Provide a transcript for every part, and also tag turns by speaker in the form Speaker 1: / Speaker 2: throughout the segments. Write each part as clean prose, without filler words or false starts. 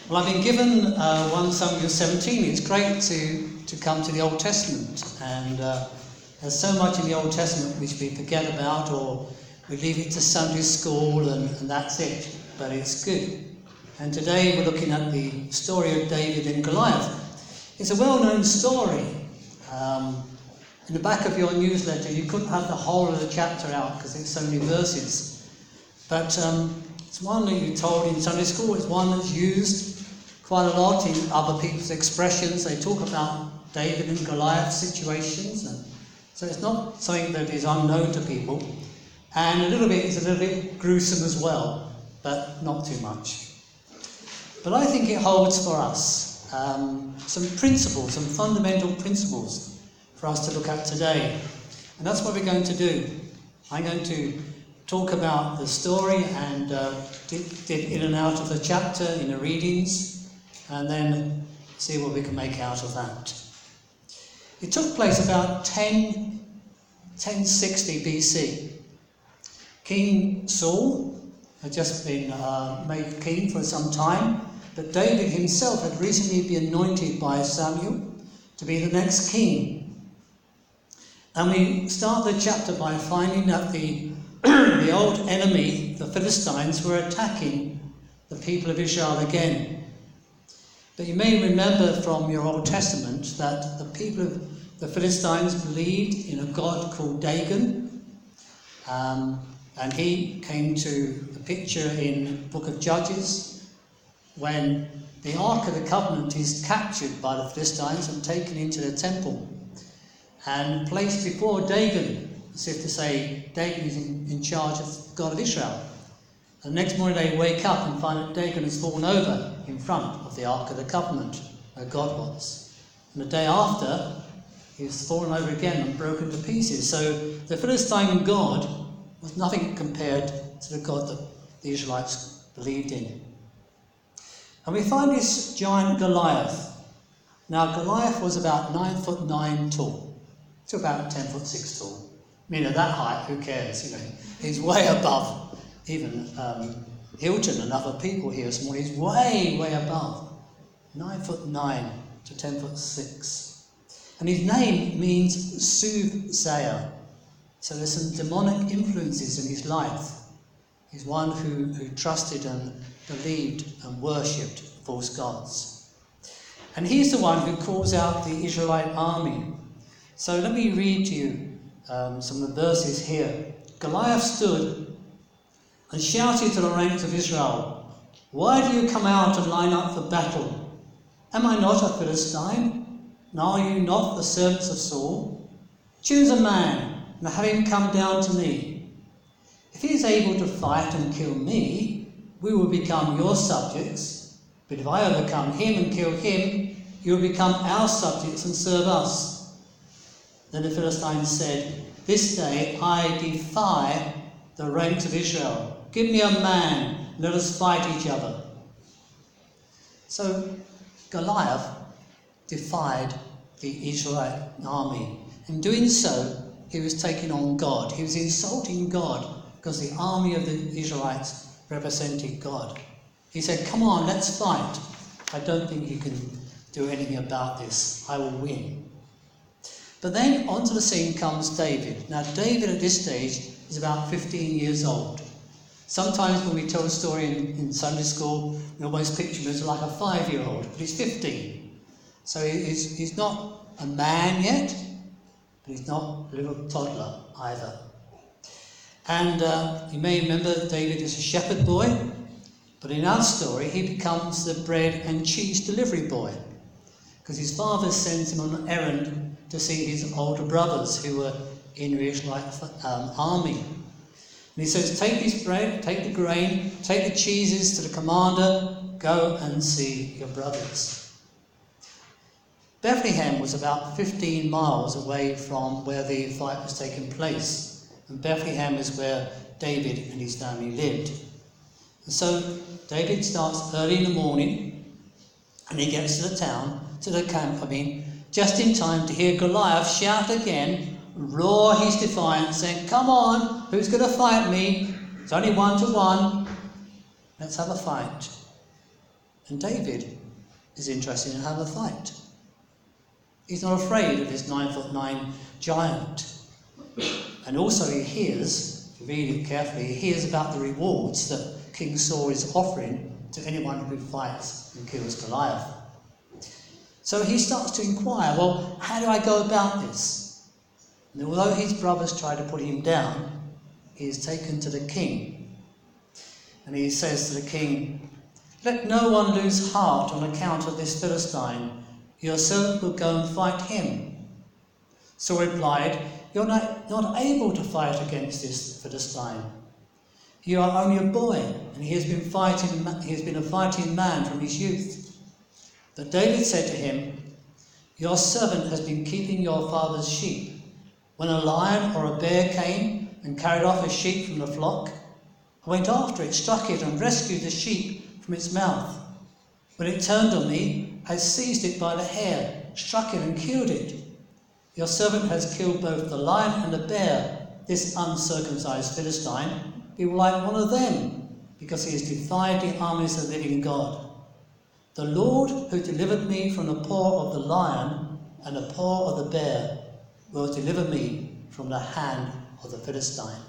Speaker 1: Well, I've been given 1 Samuel 17. It's great to come to the Old Testament, and there's so much in the Old Testament which we forget about, or we leave it to Sunday school and that's it, but it's good. And today we're looking at the story of David and Goliath. It's a well-known story. In the back of your newsletter you couldn't have the whole of the chapter out because it's so many verses, but it's one that you're told in Sunday school. It's one that's used quite a lot in other people's expressions. They talk about David and Goliath situations, and so it's not something that is unknown to people. And it's a little bit gruesome as well, but not too much. But I think it holds for us some principles, some fundamental principles for us to look at today. And that's what we're going to do. I'm going to talk about the story and dip in and out of the chapter in the readings, and then see what we can make out of that. It took place about 1060 BC. King Saul had just been made king for some time, but David himself had recently been anointed by Samuel to be the next king. And we start the chapter by finding that the old enemy, the Philistines, were attacking the people of Israel again. But you may remember from your Old Testament that the people of the Philistines believed in a god called Dagon, and he came to the picture in the book of Judges when the Ark of the Covenant is captured by the Philistines and taken into the temple and placed before Dagon, as if to say Dagon is in charge of God of Israel. And the next morning they wake up and find that Dagon has fallen over in front of the Ark of the Covenant, where God was. And the day after, he was fallen over again and broken to pieces. So the Philistine God was nothing compared to the God that the Israelites believed in. And we find this giant Goliath. Now Goliath was about 9'9" tall, to about 10'6" tall. I mean, at that height, who cares? He's way above even Hilton and other people here this morning. He's way above 9'9" to 10'6". And his name means soothsayer. So there's some demonic influences in his life. He's one who trusted and believed and worshipped false gods. And he's the one who calls out the Israelite army. So let me read to you some of the verses here. Goliath stood and shouted to the ranks of Israel, "Why do you come out and line up for battle? Am I not a Philistine? And are you not the servants of Saul? Choose a man and have him come down to me. If he is able to fight and kill me, we will become your subjects. But if I overcome him and kill him, you will become our subjects and serve us." Then the Philistines said, "This day I defy the ranks of Israel. Give me a man, and let us fight each other." So Goliath defied the Israelite army. In doing so, he was taking on God. He was insulting God because the army of the Israelites represented God. He said, "Come on, let's fight. I don't think you can do anything about this. I will win." But then onto the scene comes David. Now David at this stage is about 15 years old. Sometimes when we tell a story in Sunday school, we almost picture him as like a 5-year-old, but he's 15. So he's not a man yet, but he's not a little toddler either. And you may remember David is a shepherd boy, but in our story he becomes the bread and cheese delivery boy, because his father sends him on an errand to see his older brothers who were in the Israelite army. And he says, "Take this bread, take the grain, take the cheeses to the commander, go and see your brothers." Bethlehem was about 15 miles away from where the fight was taking place. And Bethlehem is where David and his family lived. And so David starts early in the morning and he gets to the camp, just in time to hear Goliath shout again, roar his defiance, saying, "Come on, who's going to fight me? It's only 1-to-1. Let's have a fight." And David is interested in having a fight. He's not afraid of this 9'9" giant. And also he hears, if you read it carefully, he hears about the rewards that King Saul is offering to anyone who fights and kills Goliath. So he starts to inquire, well, how do I go about this? And although his brothers try to put him down, he is taken to the king. And he says to the king, "Let no one lose heart on account of this Philistine. Your servant will go and fight him." Saul replied, "You're not able to fight against this Philistine. You are only a boy, and he has been a fighting man from his youth." But David said to him, "Your servant has been keeping your father's sheep. When a lion or a bear came and carried off a sheep from the flock, I went after it, struck it, and rescued the sheep from its mouth. When it turned on me, I seized it by the hair, struck it, and killed it. Your servant has killed both the lion and the bear. This uncircumcised Philistine be like one of them, because he has defied the armies of the living God. The Lord, who delivered me from the paw of the lion and the paw of the bear, will deliver me from the hand of the Philistine."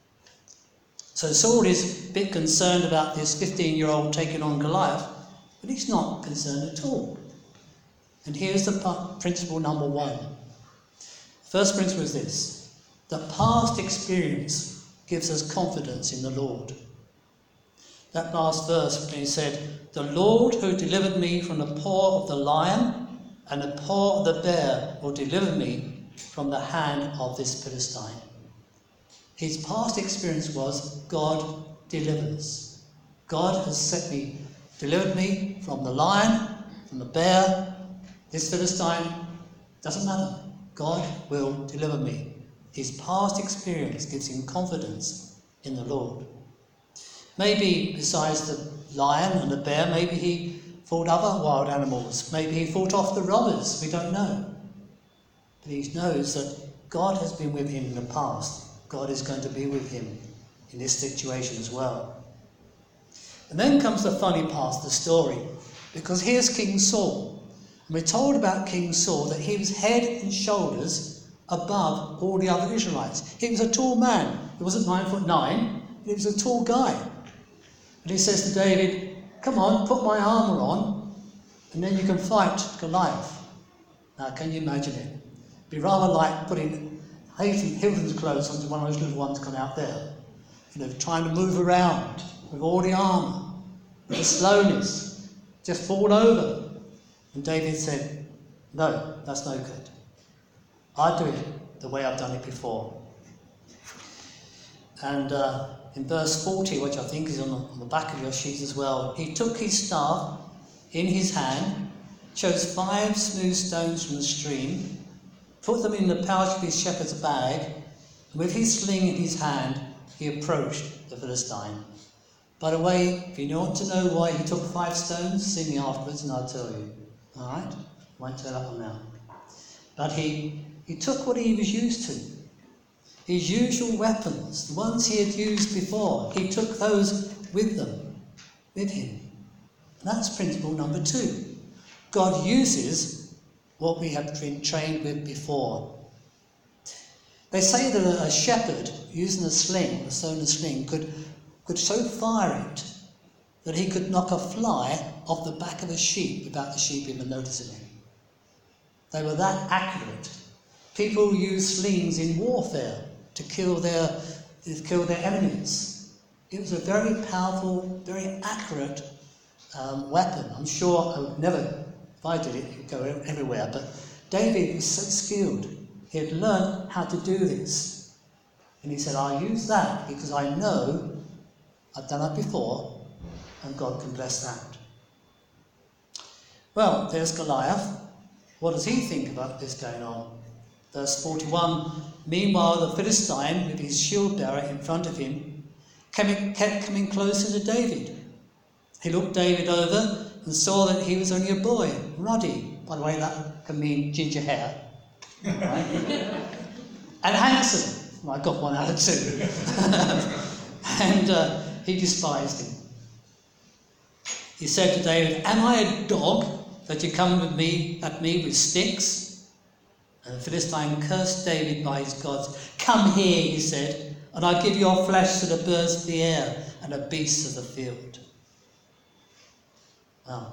Speaker 1: So Saul is a bit concerned about this 15-year-old taking on Goliath, but he's not concerned at all. And here's the principle number one. First principle is this: that past experience gives us confidence in the Lord. That last verse when he said, "The Lord who delivered me from the paw of the lion and the paw of the bear will deliver me from the hand of this Philistine." His past experience was God delivers. God has delivered me from the lion, from the bear. This Philistine, doesn't matter. God will deliver me. His past experience gives him confidence in the Lord. Maybe besides the lion and the bear, maybe he fought other wild animals. Maybe he fought off the robbers. We don't know. But he knows that God has been with him in the past. God is going to be with him in this situation as well. And then comes the funny part of the story, because here's King Saul. And we're told about King Saul that he was head and shoulders above all the other Israelites. He was a tall man. He wasn't 9'9", he was a tall guy. And he says to David, "Come on, put my armour on, and then you can fight Goliath." Now, can you imagine it? It'd be rather like putting Hilton's clothes onto one of those little ones come out there. Trying to move around with all the armour, with the slowness, just fall over. And David said, "No, that's no good. I do it the way I've done it before." And in verse 40, which I think is on the back of your sheet as well, he took his staff in his hand, chose 5 smooth stones from the stream, put them in the pouch of his shepherd's bag, and with his sling in his hand, he approached the Philistine. By the way, if you want to know why he took 5 stones, see me afterwards and I'll tell you. All right? I won't tell that one now. But he took what he was used to. His usual weapons, the ones he had used before, he took those with him. And that's principle number 2. God uses what we have been trained with before. They say that a shepherd using a sling, a stone sling, could so fire it that he could knock a fly off the back of a sheep without the sheep even noticing it. They were that accurate. People use slings in warfare to kill their enemies. It was a very powerful, very accurate weapon. I'm sure I would never, if I did it, it would go everywhere. But David was so skilled. He had learned how to do this. And he said, "I'll use that because I know I've done it before and God can bless that." Well, there's Goliath. What does he think about this going on? Verse 41, "Meanwhile the Philistine, with his shield bearer in front of him, kept coming closer to David. He looked David over and saw that he was only a boy, ruddy." By the way, that can mean ginger hair. Right? "And handsome." Well, I got 1 out of 2. And he despised him. He said to David, "Am I a dog that you come at me with sticks?" And the Philistine cursed David by his gods. "Come here," he said, "and I'll give your flesh to the birds of the air and the beasts of the field." Well,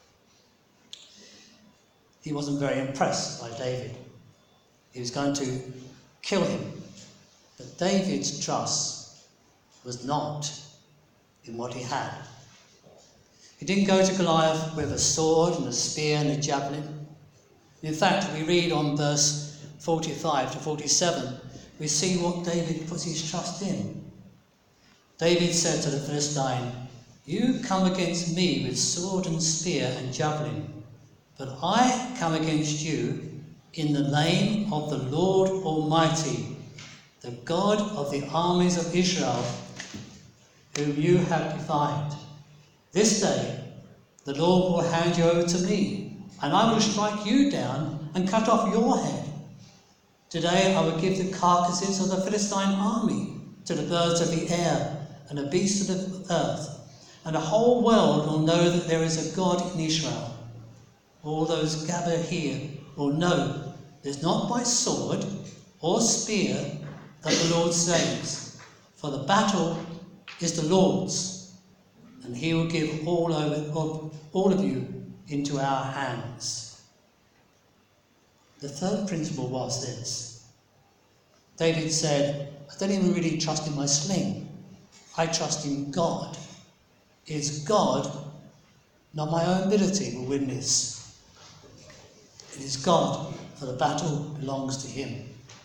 Speaker 1: he wasn't very impressed by David. He was going to kill him. But David's trust was not in what he had. He didn't go to Goliath with a sword and a spear and a javelin. In fact, we read on verse 45 to 47, we see what David puts his trust in. David said to the Philistine, "You come against me with sword and spear and javelin, but I come against you in the name of the Lord Almighty, the God of the armies of Israel, whom you have defied. This day the Lord will hand you over to me, and I will strike you down and cut off your head. Today I will give the carcasses of the Philistine army to the birds of the air and the beasts of the earth, and the whole world will know that there is a God in Israel. All those gathered here will know it is not by sword or spear that the Lord saves, for the battle is the Lord's, and he will give all of you into our hands." The third principle was this. David said, "I don't even really trust in my sling. I trust in God. It's God, not my own ability, will win this. It is God, for the battle belongs to him."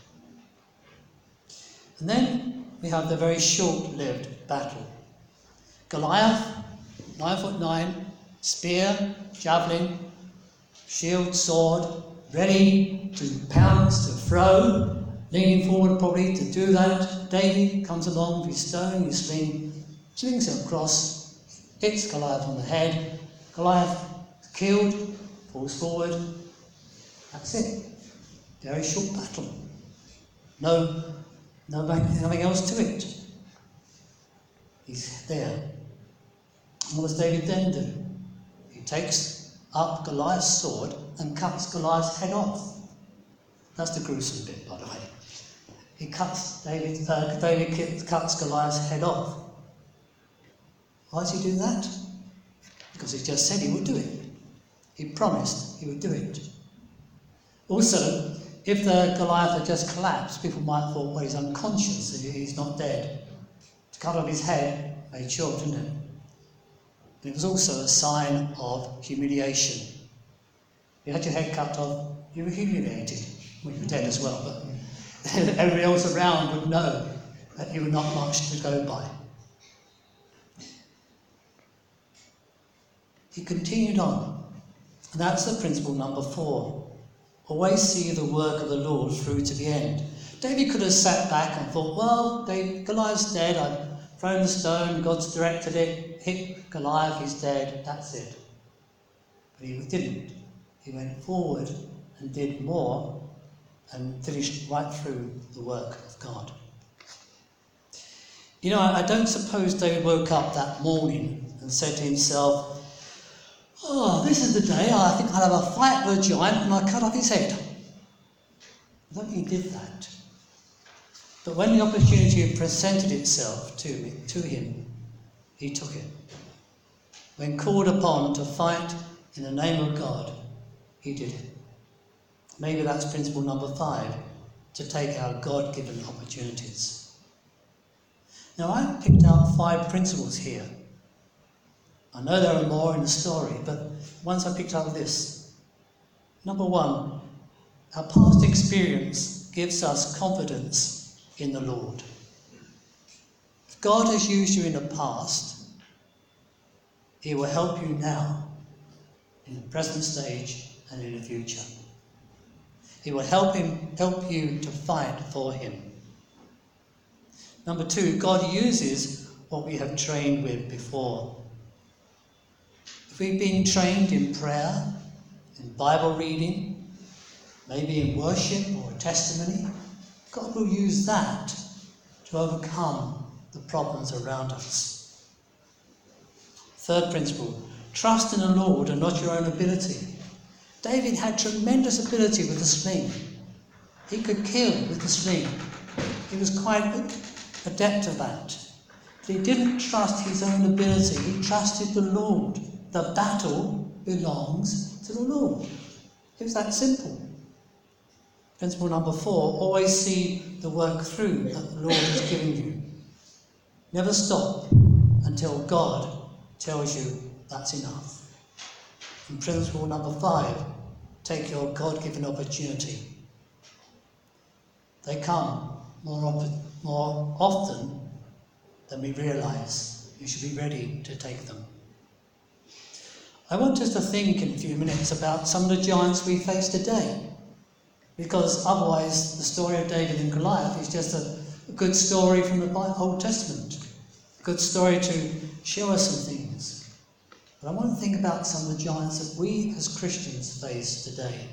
Speaker 1: And then we have the very short-lived battle. Goliath, 9'9", spear, javelin, shield, sword, ready to pounce, to throw, leaning forward probably to do that. David comes along with his stone, his sling, slings it across, hits Goliath on the head. Goliath is killed, falls forward. That's it. Very short battle. Nothing else to it. He's there. And what does David then do? He takes up Goliath's sword and cuts Goliath's head off. That's the gruesome bit, by the way. David cuts Goliath's head off. Why does he do that? Because he just said he would do it. He promised he would do it. Also, if the Goliath had just collapsed, people might have thought, well, he's unconscious, he's not dead. To cut off his head made sure, didn't it? And it was also a sign of humiliation. If you had your head cut off, you were humiliated. Well, you were dead as well, but everybody else around would know that you were not much to go by. He continued on, and that's the principle number 4. Always see the work of the Lord through to the end. David could have sat back and thought, well, Goliath's dead, I've thrown the stone, God's directed it, hit Goliath, he's dead, that's it. But he didn't. He went forward and did more and finished right through the work of God. You know, I don't suppose David woke up that morning and said to himself, "Oh, this is the day I think I'll have a fight with a giant and I cut off his head." I don't think he did that. But when the opportunity presented itself to him, he took it. When called upon to fight in the name of God, he did it. Maybe that's principle number 5, to take our God-given opportunities. Now, I've picked out 5 principles here. I know there are more in the story, but once I picked up this. Number 1, our past experience gives us confidence in the Lord. If God has used you in the past, he will help you now, in the present stage and in the future. He will help you to fight for him. Number 2, God uses what we have trained with before. If we've been trained in prayer, in Bible reading, maybe in worship or testimony, God will use that to overcome the problems around us. Third principle, Trust in the Lord and not your own ability. David had tremendous ability with the sling. He could kill with the sling. He was quite adept at that. But he didn't trust his own ability. He trusted the Lord. The battle belongs to the Lord. It was that simple. Principle number 4, always see the work through that the Lord has given you. Never stop until God tells you that's enough. And principle number 5, take your God-given opportunity. They come more often than we realise. You should be ready to take them. I want us to think in a few minutes about some of the giants we face today, because otherwise the story of David and Goliath is just a good story from the Old Testament, a good story to show us some things. But I want to think about some of the giants that we as Christians face today.